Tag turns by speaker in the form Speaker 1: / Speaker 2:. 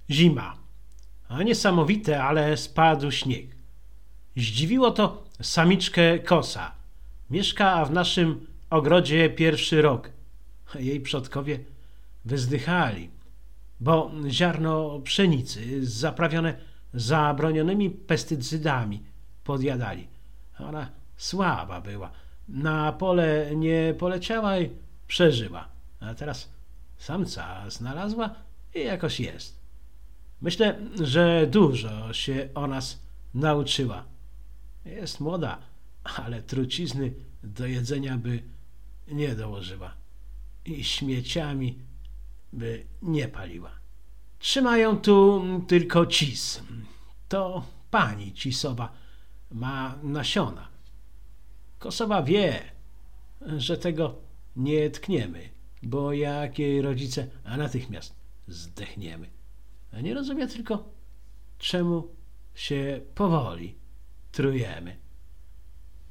Speaker 1: Zima. A niesamowite, ale spadł śnieg. Zdziwiło to samiczkę Kosa. Mieszka w naszym ogrodzie pierwszy rok. Jej przodkowie wyzdychali, bo ziarno pszenicy zaprawione zabronionymi pestycydami podjadali. Ona słaba była. Na pole nie poleciała i przeżyła. A teraz samca znalazła i jakoś jest. Myślę, że dużo się o nas nauczyła. Jest młoda, ale trucizny do jedzenia by nie dołożyła i śmieciami by nie paliła. Trzymają tu tylko cis. To pani cisowa ma nasiona. Kosowa wie, że tego nie tkniemy, bo jak jej rodzice, a natychmiast zdechniemy. A nie rozumie tylko, czemu się powoli trujemy.